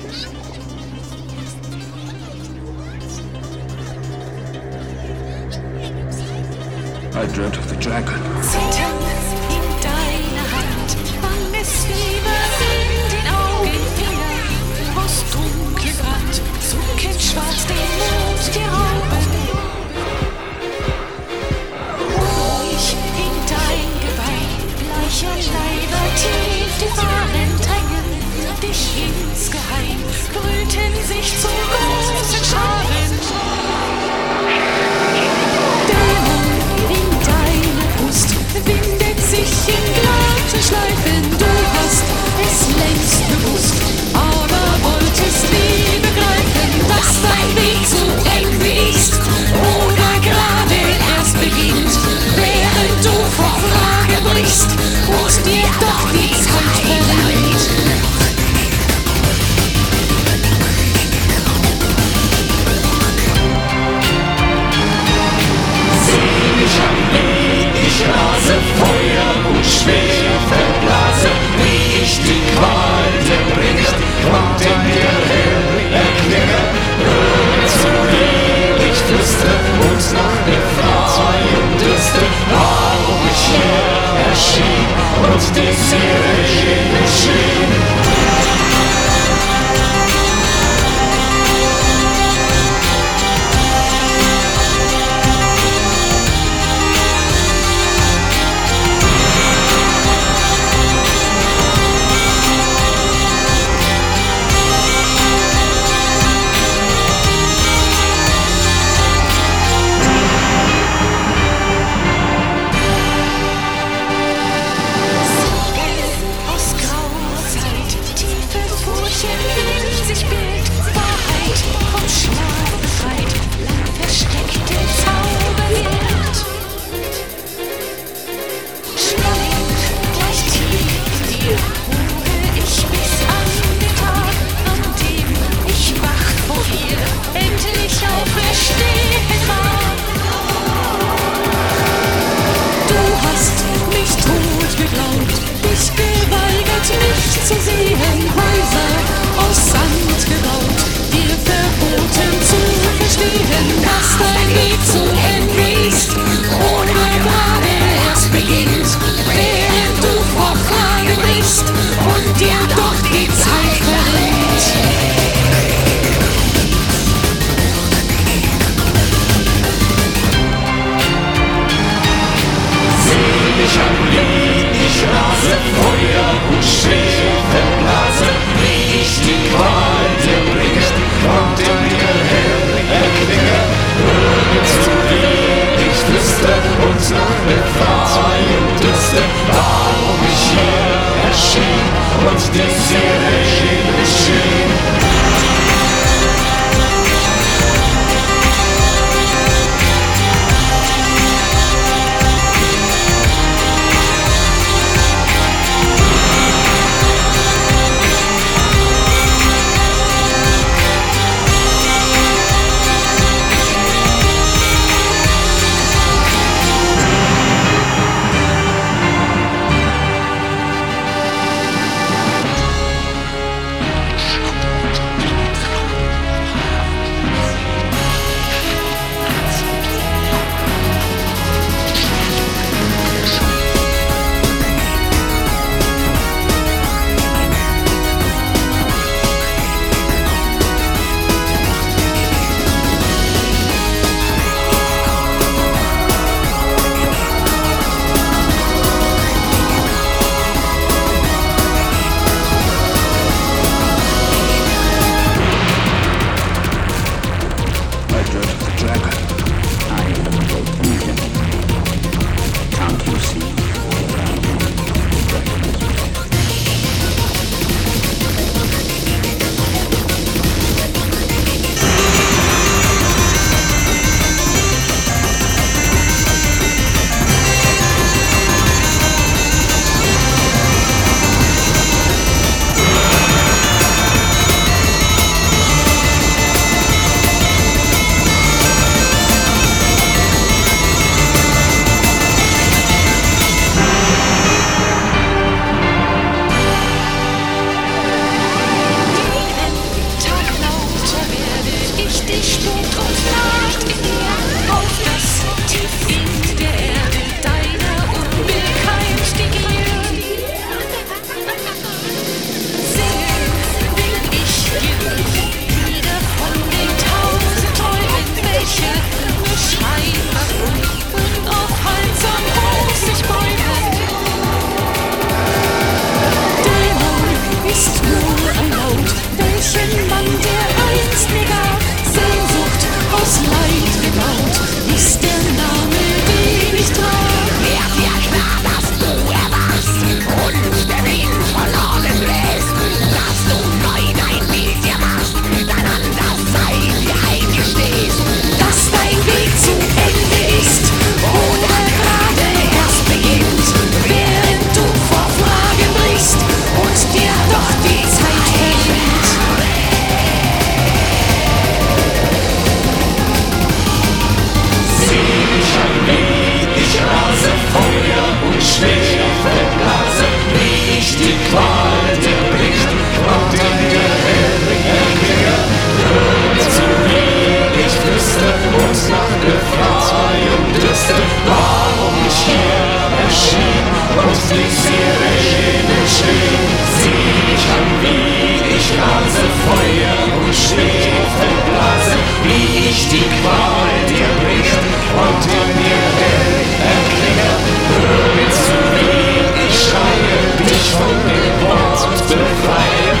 I dreamt of the dragon. Zittern in deiner Hand, Mannesfieber in den Augenfingern, aus dunklem Brand zuckend schwarz den Mond dir rauben. Ruhig in dein Gebein, bleicher Leiber tief die Fahnen drängen, dich insgeheim brüten sich zu großen Scharen. Windet sich in glatte Schleifen, du hast es längst gewusst, aber wolltest nie begreifen, dass dein Weg zu Ende ist oder gerade erst beginnt, während du vor Frage brichst und dir doch die Zeit verrinnt. Seh mich an, ich rase, Feuer und Schwefelblase, wie ich die Qual der Bringer und in mir hell erklinge, zu dir ich flüstere und nach Befreiung dürste, warum ich hier erschien und die Seele schien. Zu sehen, Häuser aus Sand gebaut, dir verboten zu verstehen, dass dein Weg zu Ende ist oder gerade erst beginnt, während du vor Frage brichst und dir doch die Zeit verrinnt. Seh mich an, ich rase, Feuer und Schwefelblase, wie ich die Qual dir bringe und in mir hell erklinge, zu dir ich flüster und nach Befreiung dürste, warum ich hier erschien und die Seele schien.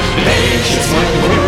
welches mein